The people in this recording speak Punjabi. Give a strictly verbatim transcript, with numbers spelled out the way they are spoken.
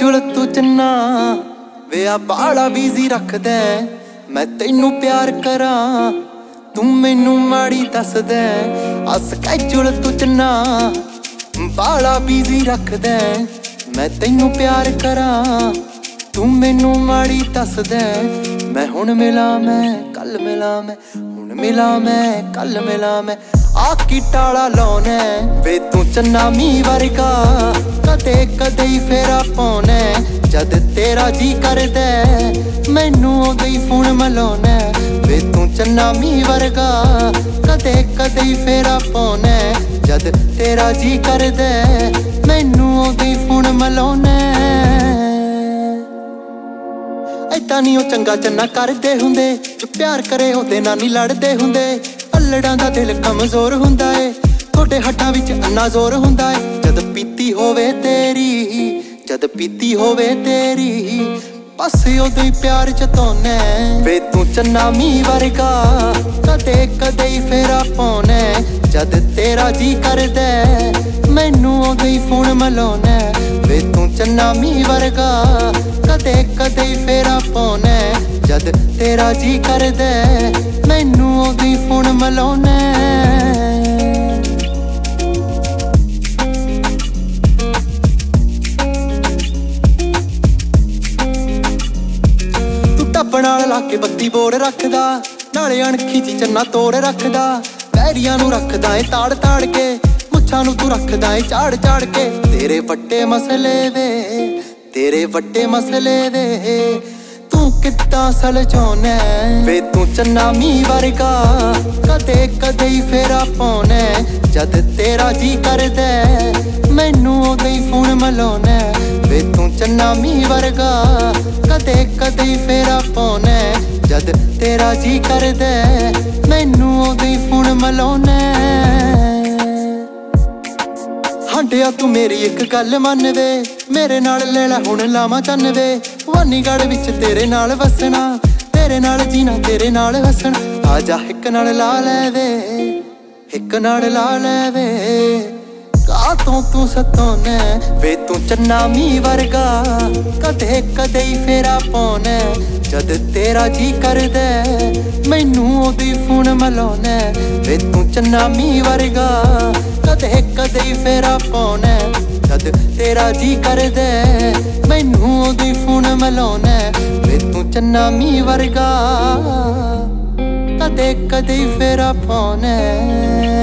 ਸਕੈਜੂਲ ਤੂੰ ਚੰਨਾ ਵੇ ਆ ਬਾਲਾ ਬਿਜ਼ੀ ਰੱਖਦਾ ਮੈਂ ਤੈਨੂੰ ਪਿਆਰ ਕਰਾਂ ਤੂੰ ਮੈਨੂੰ ਮਾੜੀ ਦੱਸਦਾ ਆ ਸਕੈਜੂਲ ਤੂੰ ਚੰਨਾ ਬਾਲਾ ਬਿਜ਼ੀ ਰੱਖਦਾ ਮੈਂ ਤੈਨੂੰ ਪਿਆਰ ਕਰਾਂ ਤੂੰ ਮੈਨੂੰ ਮਾੜੀ ਦੱਸਦਾ ਮੈਂ ਹੁਣ ਮਿਲਾਂ ਮੈਂ ਕੱਲ ਮਿਲਾਂ ਮੈਂ ਹੁਣ ਮਿਲਾਂ ਮੈਂ ਕੱਲ ਮਿਲਾਂ ਮੈਂ ਆ ਕੀ ਟਾਲਾ ਲਾਉਣਾ ਵੇ ਤੂੰ ਚੰਨਾ ਮੀਂਹ ਵਰਗਾ ਕਦੇ ਕਦੇ ਹੀ ਫੇਰਾ ਪਾਉਣਾ ਜਦ ਤੇਰਾ ਜੀ ਕਰਦਾ ਮੈਨੂੰ ਉਦੋਂ ਹੀ ਫੋਨ ਮਿਲਾਉਣਾ ਵੇ ਤੂੰ ਚੰਨਾ ਮੀਂਹ ਵਰਗਾ ਕਦੇ ਕਦੇ ਹੀ ਫੇਰਾ ਪਾਉਣਾ ਜਦ ਤੇਰਾ ਜੀ ਕਰਦਾ ਮੈਨੂੰ ਉਦੋਂ ਹੀ ਫੋਨ ਮਿਲਾਉਣਾ ਏਦਾਂ ਨੀ ਉਹ ਚੰਗਾ ਚੰਨਾ ਕਰਦੇ ਹੁੰਦੇ ਜੋ ਪਿਆਰ ਕਰੇ ਉਹਦੇ ਨਾਲ ਨੀ ਲੜਦੇ ਹੁੰਦੇ ਅਲੜਾਂ ਦਾ ਦਿਲ ਕਮਜ਼ੋਰ ਹੁੰਦਾ ਏ ਤੁਹਾਡੇ ਹੱਥਾਂ ਵਿੱਚ ਅੰਨਾ ਜ਼ੋਰ ਹੁੰਦਾ ਏ ਜਦ ਪੀਤੀ ਹੋਵੇ ਤੇਰੀ ਜਦ ਪੀਤੀ ਹੋਵੇ ਤੇਰੀ ਬਸ ਉਦੋਂ ਹੀ ਪਿਆਰ ਜਤਾਉਣਾ ਵੇ ਤੂੰ ਚੰਨਾ ਮੀਂਹ ਵਰਗਾ ਕਦੇ ਕਦੇ ਹੀ ਫੇਰਾ ਪਾਉਣਾ ਜਦ ਤੇਰਾ ਜੀ ਕਰਦਾ ਮੈਨੂੰ ਉਦੋਂ ਹੀ ਫੋਨ ਮਿਲਾਉਣਾ ਵੇ ਤੂੰ ਚੰਨਾ ਮੀਂਹ ਵਰਗਾ ਕਦੇ ਕਦੇ ਹੀ ਫੇਰਾ ਪਾਉਣਾ ਜਦ ਤੇਰਾ ਜੀ ਕਰਦਾ ਮੈਨੂੰ ਉਦੋਂ ਹੀ ਫੋਨ ਮਿਲਾਉਣਾ ਟੱਬ ਨਾਲ ਲਾ ਕੇ ਬੱਤੀ ਬੋੜ ਰੱਖਦਾ ਨਾਲੇ ਅਣਖੀ ਚ ਚੰਨਾ ਤੋੜ ਰੱਖਦਾ ਪੈਰੀਆਂ ਨੂੰ ਰੱਖਦਾ ਏ ਤਾੜ ਤਾੜ ਕੇ ਮੁੱਛਾਂ ਨੂੰ ਤੂੰ ਰੱਖਦਾ ਏ ਝਾੜ ਝਾੜ ਕੇ ਤੇਰੇ ਵੱਡੇ ਮਸਲੇ ਵੇ ਤੇਰੇ ਵੱਡੇ ਮਸਲੇ ਵੇ ਤੂੰ ਕਿੱਦਾਂ ਸੁਲਝਾਉਣਾ ਵੇ ਤੂੰ ਚੰਨਾ ਮੀਂਹ ਵਰਗਾ ਕਦੇ ਕਦੇ ਹੀ ਫੇਰਾ ਪਾਉਣਾ ਜਦ ਤੇਰਾ ਜੀ ਕਰਦਾ ਮੈਨੂੰ ਉਦੋਂ ਹੀ ਫੋਨ ਮਿਲਾਉਣਾ ਵੇ ਤੂੰ ਚੰਨਾ ਮੀਂਹ ਵਰਗਾ ਕਦੇ ਕਦੇ ਹੀ ਫੇਰਾ ਪਾਉਣਾ ਜਦ ਤੇਰਾ ਜੀ ਕਰਦਾ ਮੈਨੂੰ ਉਦੋਂ ਹੀ ਫੋਨ ਮਿਲਾਉਣਾ ਹੰਡਿਆ ਤੂੰ ਮੇਰੀ ਇੱਕ ਗੱਲ ਮੰਨ ਵੇ ਮੇਰੇ ਨਾਲ ਲੈ ਲੈ ਹੁਣ ਲਾਵਾਂ ਚੰਨ ਵੇ ਵਾਨੀਗੜ੍ਹ ਵਿੱਚ ਤੇਰੇ ਨਾਲ ਵਸਣਾ ਤੇਰੇ ਨਾਲ ਜੀਣਾ ਤੇਰੇ ਨਾਲ ਹੱਸਣਾ ਆਜਾ ਇੱਕ ਨਾਲ ਲਾ ਲੈ ਵੇ ਇੱਕ ਨਾਲ ਲਾ ਲੈ ਵੇ ਕਾਤੋਂ ਤੂੰ ਸਤਾਉਣਾ ਵੇ ਤੂੰ ਚੰਨਾ ਮੀਂਹ ਵਰਗਾ ਕਦੇ ਕਦੇ ਹੀ ਫੇਰਾ ਪਾਉਣਾ ਜਦ ਤੇਰਾ ਜੀ ਕਰਦਾ ਮੈਨੂੰ ਉਦੋਂ ਹੀ ਫੋਨ ਮਿਲਾਉਣਾ ਵੇ ਤੂੰ ਚੰਨਾ ਮੀਂਹ ਵਰਗਾ ਕਦੇ ਕਦੇ ਹੀ ਫੇਰਾ ਪਾਉਣਾ ਜਦ ਤੇਰਾ ਜੀ ਕਰਦਾ ਮੈਨੂੰ ਉਦੋਂ ਹੀ ਫੋਨ ਮਿਲਾਉਣਾ ਵੇ ਤੂੰ ਚੰਨਾ ਮੀਂਹ ਵਰਗਾ ਕਦੇ ਕਦੇ ਹੀ ਫੇਰਾ ਪਾਉਣਾ